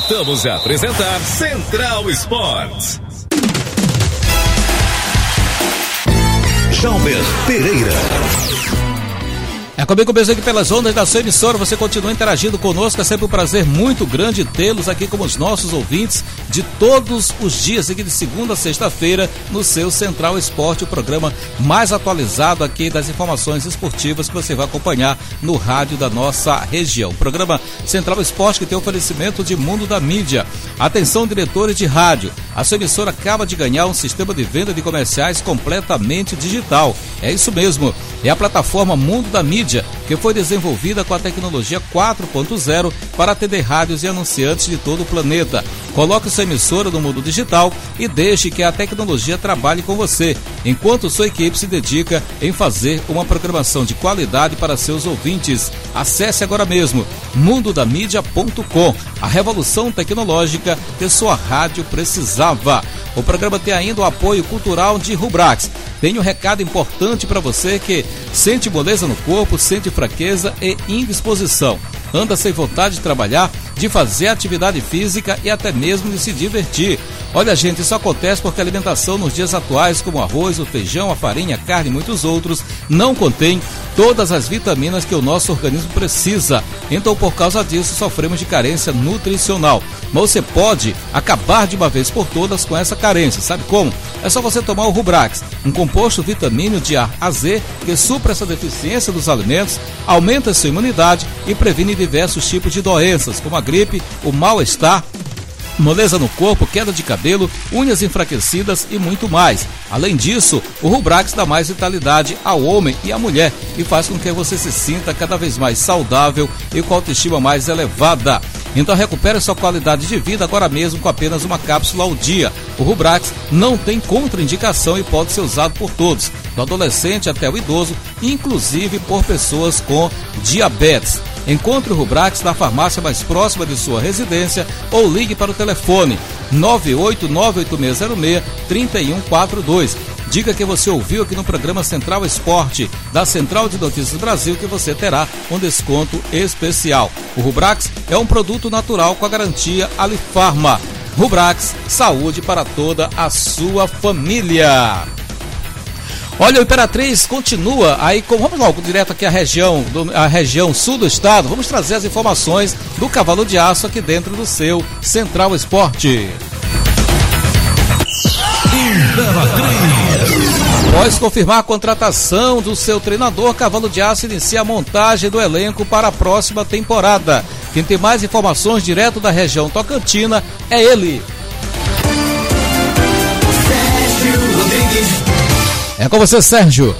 Voltamos a apresentar Central Esportes. Jalber Pereira. É comigo mesmo aqui pelas ondas da sua emissora, você continua interagindo conosco, é sempre um prazer muito grande tê-los aqui como os nossos ouvintes de todos os dias, aqui de segunda a sexta-feira, no seu Central Esporte, o programa mais atualizado aqui das informações esportivas que você vai acompanhar no rádio da nossa região. O programa Central Esporte que tem oferecimento de Mundo da Mídia. Atenção, diretores de rádio, a sua emissora acaba de ganhar um sistema de venda de comerciais completamente digital. É isso mesmo, é a plataforma Mundo da Mídia, que foi desenvolvida com a tecnologia 4.0 para atender rádios e anunciantes de todo o planeta. Coloque sua emissora no mundo digital e deixe que a tecnologia trabalhe com você, enquanto sua equipe se dedica em fazer uma programação de qualidade para seus ouvintes. Acesse agora mesmo mundodamídia.com, a revolução tecnológica que sua rádio precisava. O programa tem ainda o apoio cultural de Rubrax. Tem um recado importante para você que sente moleza no corpo, sente fraqueza e indisposição. Anda sem vontade de trabalhar, de fazer atividade física e até mesmo de se divertir. Olha, gente, isso acontece porque a alimentação nos dias atuais, como o arroz, o feijão, a farinha, a carne e muitos outros, não contém todas as vitaminas que o nosso organismo precisa. Então, por causa disso, sofremos de carência nutricional. Mas você pode acabar de uma vez por todas com essa carência. Sabe como? É só você tomar o Rubrax, um composto vitamínico de A a Z que supra essa deficiência dos alimentos, aumenta a sua imunidade e previne diversos tipos de doenças, como a gripe, o mal-estar, moleza no corpo, queda de cabelo, unhas enfraquecidas e muito mais. Além disso, o Rubrax dá mais vitalidade ao homem e à mulher e faz com que você se sinta cada vez mais saudável e com a autoestima mais elevada. Então recupere sua qualidade de vida agora mesmo com apenas uma cápsula ao dia. O Rubrax não tem contraindicação e pode ser usado por todos, do adolescente até o idoso, inclusive por pessoas com diabetes. Encontre o Rubrax na farmácia mais próxima de sua residência ou ligue para o telefone 9898606-3142. Diga que você ouviu aqui no programa Central Esporte, da Central de Notícias Brasil, que você terá um desconto especial. O Rubrax é um produto natural com a garantia Alifarma. Rubrax, saúde para toda a sua família. Olha, o Imperatriz continua aí com... Vamos logo direto aqui à região sul do estado. Vamos trazer as informações do Cavalo de Aço aqui dentro do seu Central Esporte. Após confirmar a contratação do seu treinador, Cavalo de Aço inicia a montagem do elenco para a próxima temporada. Quem tem mais informações direto da região tocantina é ele. É com você, Sérgio.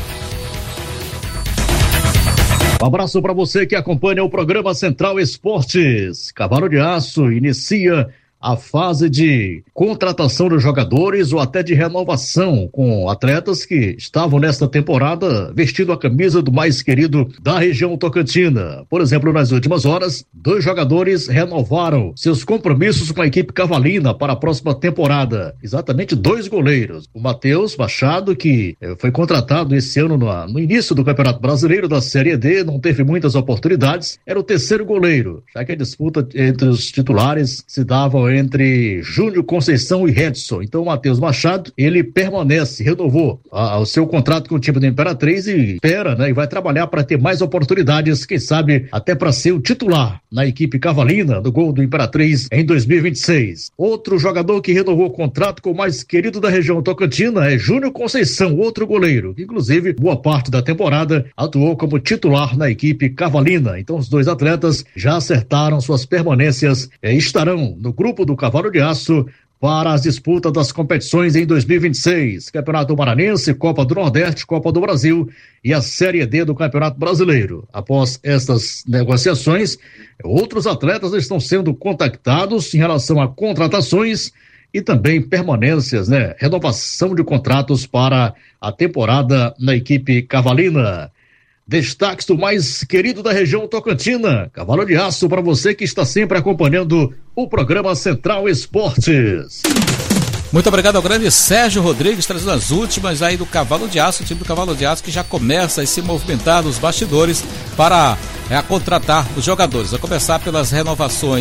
Um abraço para você que acompanha o programa Central Esportes. Cavalo de Aço inicia a fase de contratação dos jogadores ou até de renovação com atletas que estavam nesta temporada vestindo a camisa do mais querido da região tocantina. Por exemplo, nas últimas horas, 2 jogadores renovaram seus compromissos com a equipe cavalina para a próxima temporada. Exatamente 2 goleiros. O Matheus Machado, que foi contratado esse ano no início do Campeonato Brasileiro da Série D, não teve muitas oportunidades, era o terceiro goleiro, já que a disputa entre os titulares se dava entre Júnior Conceição e Redson. Então o Matheus Machado, ele permanece, renovou o seu contrato com o time da Imperatriz e espera, né, e vai trabalhar para ter mais oportunidades, quem sabe até para ser o titular na equipe cavalina do gol do Imperatriz em 2026. Outro jogador que renovou o contrato com o mais querido da região tocantina é Júnior Conceição, outro goleiro, que inclusive boa parte da temporada atuou como titular na equipe cavalina. Então os 2 atletas já acertaram suas permanências e estarão no grupo do Cavalo de Aço para as disputas das competições em 2026, Campeonato Maranhense, Copa do Nordeste, Copa do Brasil e a Série D do Campeonato Brasileiro. Após estas negociações, outros atletas estão sendo contactados em relação a contratações e também permanências, né? Renovação de contratos para a temporada na equipe cavalina. Destaques do mais querido da região tocantina, Cavalo de Aço, para você que está sempre acompanhando o programa Central Esportes. Muito obrigado ao grande Sérgio Rodrigues, trazendo as últimas aí do Cavalo de Aço, o time do Cavalo de Aço que já começa a se movimentar nos bastidores para contratar os jogadores. Vai começar pelas renovações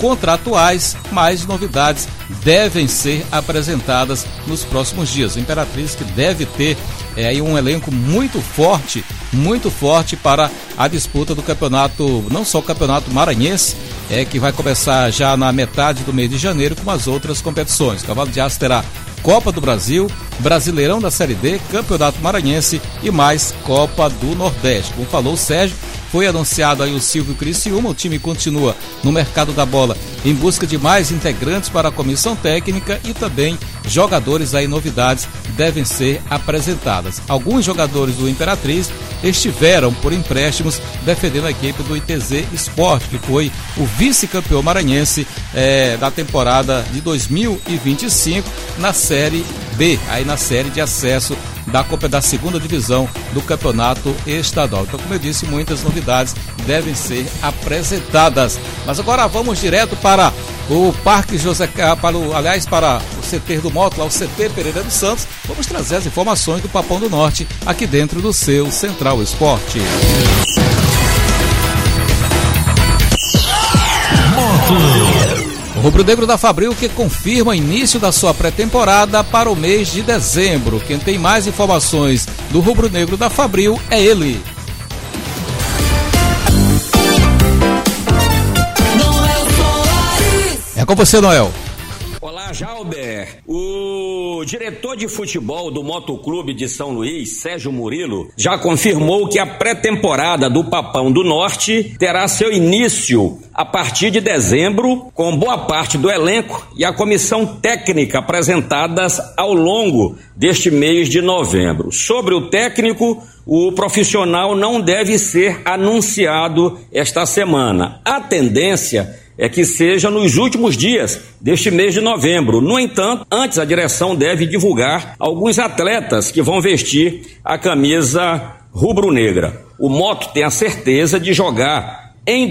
contratuais, mas novidades devem ser apresentadas nos próximos dias. O Imperatriz que deve ter aí um elenco muito forte para a disputa do campeonato, não só o campeonato maranhense, que vai começar já na metade do mês de janeiro, como as outras competições. Cavalo de Aço terá Copa do Brasil, Brasileirão da Série D, Campeonato Maranhense e mais Copa do Nordeste. Como falou o Sérgio, foi anunciado aí o Silvio Criciúma, o time continua no mercado da bola em busca de mais integrantes para a comissão técnica e também jogadores aí, novidades devem ser apresentadas. Alguns jogadores do Imperatriz estiveram por empréstimos defendendo a equipe do ITZ Sport, que foi o vice-campeão maranhense da temporada de 2025 na Série B, aí na série de acesso da segunda divisão do campeonato estadual. Então, como eu disse, muitas novidades devem ser apresentadas. Mas agora vamos direto para o Parque José, para o CT do Moto, lá o CT Pereira dos Santos. Vamos trazer as informações do Papão do Norte aqui dentro do seu Central Esporte. O rubro-negro da Fabril que confirma início da sua pré-temporada para o mês de dezembro. Quem tem mais informações do rubro-negro da Fabril é ele. É com você, Noel. Olá, Jalber. O diretor de futebol do Motoclube de São Luís, Sérgio Murilo, já confirmou que a pré-temporada do Papão do Norte terá seu início a partir de dezembro, com boa parte do elenco e a comissão técnica apresentadas ao longo deste mês de novembro. Sobre o técnico, o profissional não deve ser anunciado esta semana. A tendência é que seja nos últimos dias deste mês de novembro. No entanto, antes a direção deve divulgar alguns atletas que vão vestir a camisa rubro-negra. O Moto tem a certeza de jogar em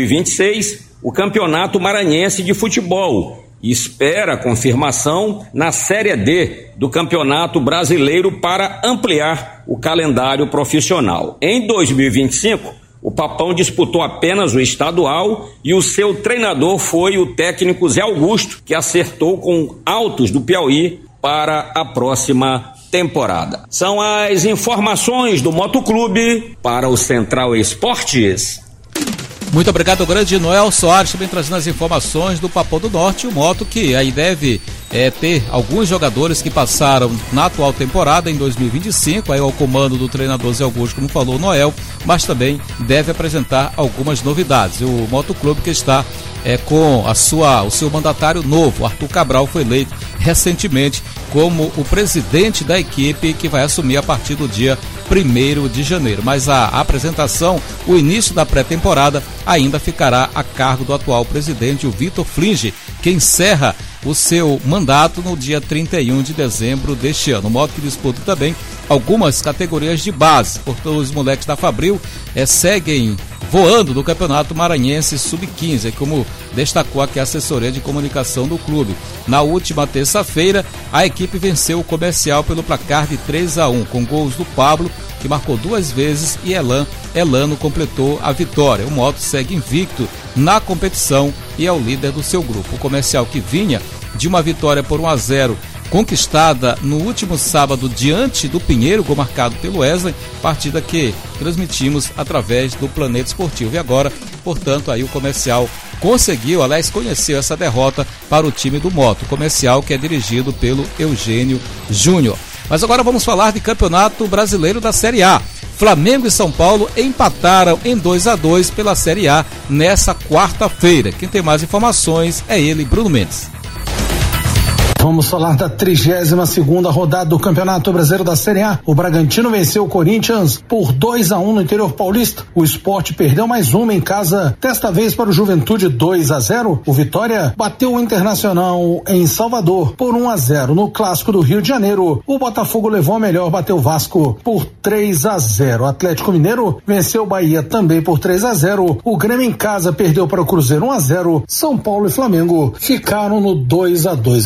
2026 o Campeonato Maranhense de Futebol e espera a confirmação na Série D do Campeonato Brasileiro para ampliar o calendário profissional. Em 2025, o Papão disputou apenas o estadual e o seu treinador foi o técnico Zé Augusto, que acertou com Altos do Piauí para a próxima temporada. São as informações do Motoclube para o Central Esportes. Muito obrigado, grande Noel Soares, também trazendo as informações do Papão do Norte, o Moto que aí deve ter alguns jogadores que passaram na atual temporada em 2025, aí ao comando do treinador Zé Augusto, como falou o Noel, mas também deve apresentar algumas novidades. O Motoclube que está com o seu mandatário novo, Arthur Cabral, foi eleito recentemente como o presidente da equipe que vai assumir a partir do dia 1º de janeiro. Mas a apresentação, o início da pré-temporada ainda ficará a cargo do atual presidente, o Vitor Flinge, que encerra o seu mandato no dia 31 de dezembro deste ano. O Moto que disputa também algumas categorias de base, porque os moleques da Fabril seguem voando no Campeonato Maranhense Sub-15, como destacou aqui a assessoria de comunicação do clube. Na última terça-feira, a equipe venceu o Comercial pelo placar de 3-1, com gols do Pablo, que marcou 2 vezes, e Elano completou a vitória. O Moto segue invicto na competição e é o líder do seu grupo. O Comercial, que vinha de uma vitória por 1-0 conquistada no último sábado diante do Pinheiro, gol marcado pelo Wesley, partida que transmitimos através do Planeta Esportivo. E agora, portanto, aí o Comercial conheceu essa derrota para o time do Moto. Comercial que é dirigido pelo Eugênio Júnior. Mas agora vamos falar de Campeonato Brasileiro da Série A. Flamengo e São Paulo empataram em 2-2 pela Série A nessa quarta-feira. Quem tem mais informações é ele, Bruno Mendes. Vamos falar da 32ª rodada do Campeonato Brasileiro da Série A. O Bragantino venceu o Corinthians por 2-1 no interior paulista. O Sport perdeu mais uma em casa, desta vez para o Juventude 2-0. O Vitória bateu o Internacional em Salvador por 1-0. No Clássico do Rio de Janeiro, o Botafogo levou a melhor, bateu o Vasco por 3-0. O Atlético Mineiro venceu o Bahia também por 3-0. O Grêmio em casa perdeu para o Cruzeiro 1-0. São Paulo e Flamengo ficaram no 2-2. A classificação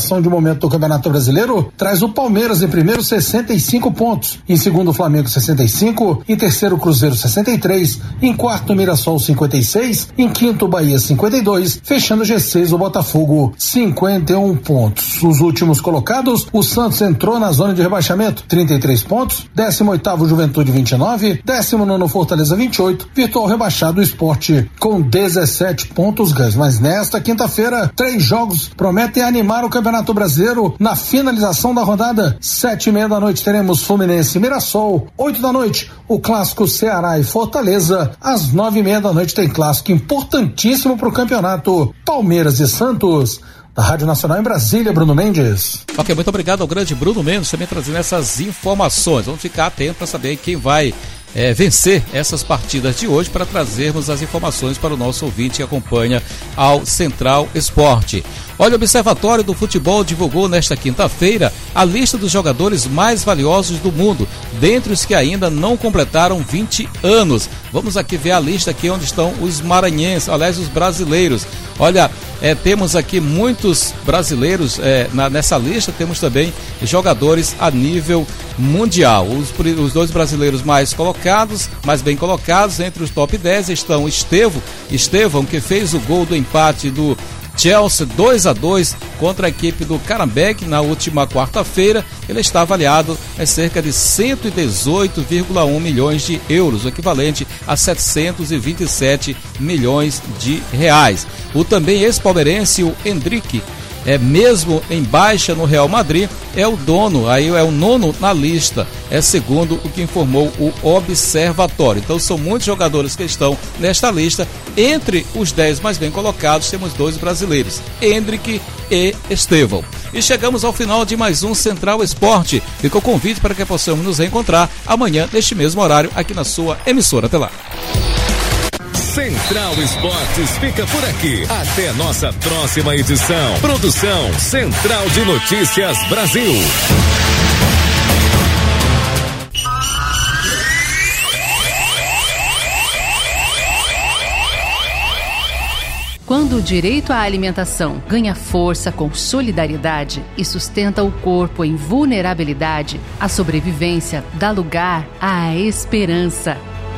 classificação de momento do Campeonato Brasileiro traz o Palmeiras em primeiro, 65 pontos. Em segundo, o Flamengo, 65. Em terceiro, o Cruzeiro, 63. Em quarto, o Mirassol, 56. Em quinto, o Bahia, 52. Fechando o G6, o Botafogo, 51 pontos. Os últimos colocados, o Santos entrou na zona de rebaixamento, 33 pontos. 18º, Juventude, 29. 19º, Fortaleza, 28. Virtual rebaixado, o Sport, com 17 pontos ganhos. Mas nesta quinta-feira, 3 jogos prometem animar o Campeonato Brasileiro na finalização da rodada. 7:30 da noite teremos Fluminense e Mirassol. 8 da noite, o clássico Ceará e Fortaleza. Às 9:30 da noite tem clássico importantíssimo para o campeonato, Palmeiras e Santos. Da Rádio Nacional em Brasília, Bruno Mendes. Ok, muito obrigado ao grande Bruno Mendes também trazendo essas informações. Vamos ficar atentos para saber quem vai vencer essas partidas de hoje, para trazermos as informações para o nosso ouvinte que acompanha ao Central Esporte. Olha, o Observatório do Futebol divulgou nesta quinta-feira a lista dos jogadores mais valiosos do mundo, dentre os que ainda não completaram 20 anos. Vamos aqui ver a lista aqui onde estão os maranhenses, aliás, os brasileiros. Olha, temos aqui muitos brasileiros nessa lista, temos também jogadores a nível mundial. Os 2 brasileiros mais bem colocados, entre os top 10 estão Estevão, que fez o gol do empate do Chelsea 2-2 contra a equipe do Karabakh na última quarta-feira. Ele está avaliado em cerca de 118,1 milhões de euros, o equivalente a 727 milhões de reais. O também ex-palmeirense, o Endrick, mesmo em baixa no Real Madrid, é o dono, aí é o 9º na lista, segundo o que informou o Observatório. Então são muitos jogadores que estão nesta lista. Entre os 10 mais bem colocados temos 2 brasileiros, Endrick e Estevão. E chegamos ao final de mais um Central Esporte. Fica o convite para que possamos nos reencontrar amanhã neste mesmo horário aqui na sua emissora. Até lá. Central Esportes fica por aqui. Até nossa próxima edição. Produção Central de Notícias Brasil. Quando o direito à alimentação ganha força com solidariedade e sustenta o corpo em vulnerabilidade, a sobrevivência dá lugar à esperança.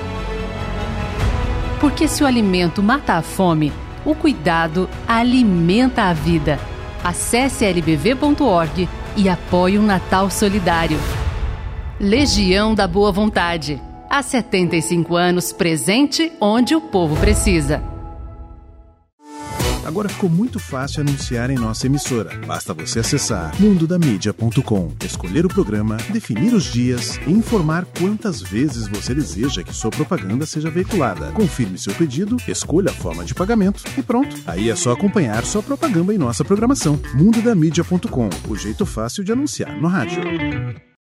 Porque se o alimento mata a fome, o cuidado alimenta a vida. Acesse lbv.org e apoie um Natal solidário. Legião da Boa Vontade. Há 75 anos presente onde o povo precisa. Agora ficou muito fácil anunciar em nossa emissora. Basta você acessar mundodamídia.com, escolher o programa, definir os dias e informar quantas vezes você deseja que sua propaganda seja veiculada. Confirme seu pedido, escolha a forma de pagamento e pronto. Aí é só acompanhar sua propaganda em nossa programação. mundodamídia.com, o jeito fácil de anunciar no rádio.